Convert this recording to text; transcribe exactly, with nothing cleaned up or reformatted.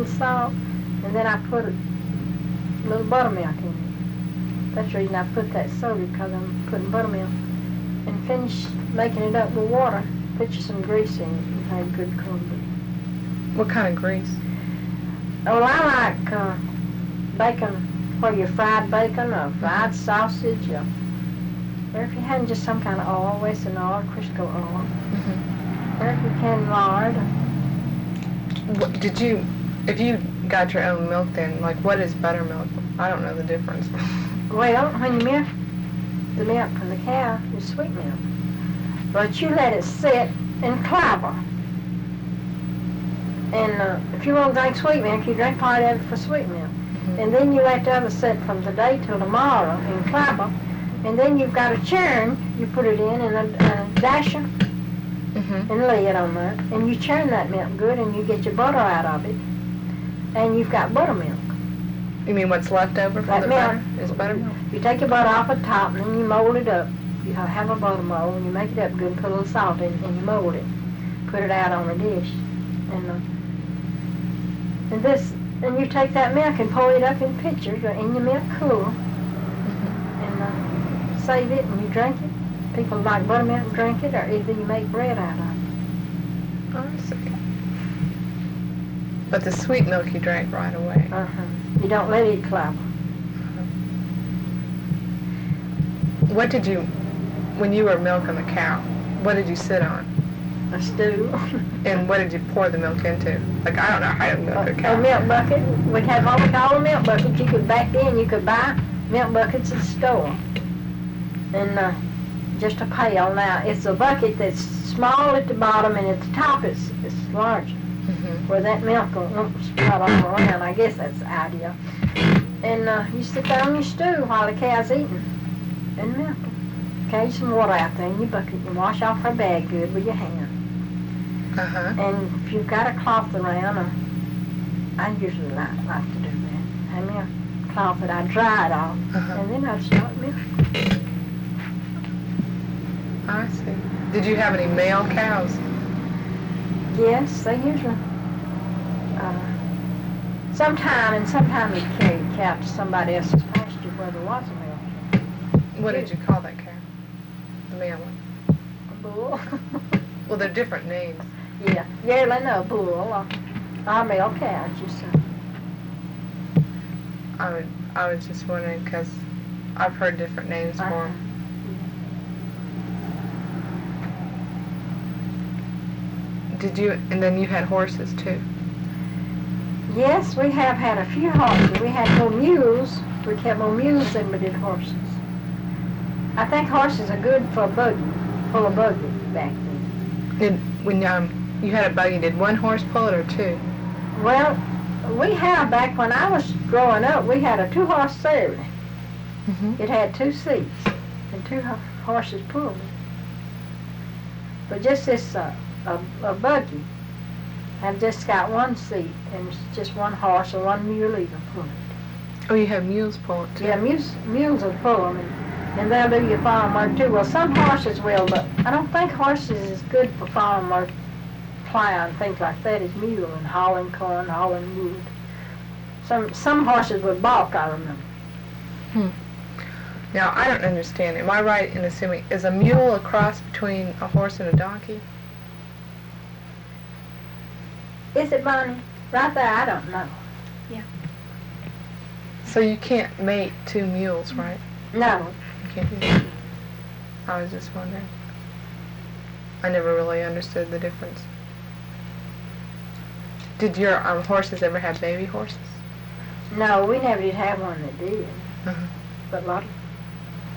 little salt, and then I put a little buttermilk in it. That's the reason I put that soda, because I'm putting buttermilk. And finish making it up with water. Put you some grease in it and have good corned beef. What kind of grease? Oh, well, I like uh, bacon, where you fried bacon or fried sausage, or, or if you had just some kind of oil, Western oil, Crisco oil, Mm-hmm. or if you can lard. What, did you, if you got your own milk then, like what is buttermilk? I don't know the difference. Well, when you milk the milk from the cow, it's sweet milk. But you let it sit and clabber. And uh, if you want to drink sweet milk, you drink part of it for sweet milk. Mm-hmm. And then you let the other sit from today till tomorrow and clabber. And then you've got a churn, you put it in, and a, a dasher, Mm-hmm. and lay it on there. And you churn that milk good, and you get your butter out of it. And you've got buttermilk. You mean what's left over from That the milk. butter is buttermilk? You take your butter off the top, and then you mold it up. You have a butter mold, and you make it up good, and put a little salt in it, and you mold it. Put it out on a dish. And, uh, and this, and you take that milk and pour it up in pitchers, or in your milk cooler, Mm-hmm. and uh, save it, and you drink it. People like buttermilk drink it, or either you make bread out of it. Oh, I see. But the sweet milk you drank right away. Uh-huh. You don't let it clabber. What did you, when you were milking the cow, what did you sit on? A stew. And what did you pour the milk into? Like, I don't know how to milk a A cow. milk bucket. We'd have what we call a milk bucket. You could, back then, you could buy milk buckets at the store. And uh, just a pail. Now, it's a bucket that's small at the bottom, and at the top it's, it's larger, Mm-hmm. where that milk will won't sprout all around. I guess that's the idea. And uh, you sit there on your stew while the cow's eating and milking. Okay, some water out there in your bucket. You wash off her bag good with your hand. Uh-huh. And if you've got a cloth around, or I usually like, like to do that. Have me a cloth that I dry it off, Uh-huh. and then I'd start milking. I see. Did you have any male cows? Yes, they usually. Uh, sometime and sometime they carry the cow to somebody else's pasture where there was a male What did you call that cow? The male one? cow. A bull. Well, they're different names. Yeah, yearling a bull, or a male cow, you say. I would, I was just wondering because I've heard different names for Uh-huh. them. Did you, and then you had horses too? Yes, we have had a few horses. We had more mules. We kept more mules than we did horses. I think horses are good for a buggy, full of buggy back then. Did, when um, you had a buggy, did one horse pull it or two? Well, we had, back when I was growing up, we had a two-horse sailing. Mm-hmm. It had two seats, and two ho- horses pulled it. But just this, uh, a, a buggy, I've just got one seat, and it's just one horse or one mule either pull it. Oh, you have mules pull it too? Yeah, mules, mules will pull them, and, and they'll do your farm work too. Well, some horses will, but I don't think horses is good for farm work, plow and things like that, as mule and hauling corn, hauling wood. Some some horses would balk, I remember. Hmm. Now, I don't understand. Am I right in assuming, is a mule a cross between a horse and a donkey? Is it, Bonnie? Right there, I don't know. So you can't mate two mules, right? No. You can't do that. I was just wondering. I never really understood the difference. Did your um, horses ever have baby horses? No, we never did have one that did. Uh-huh. But a lot of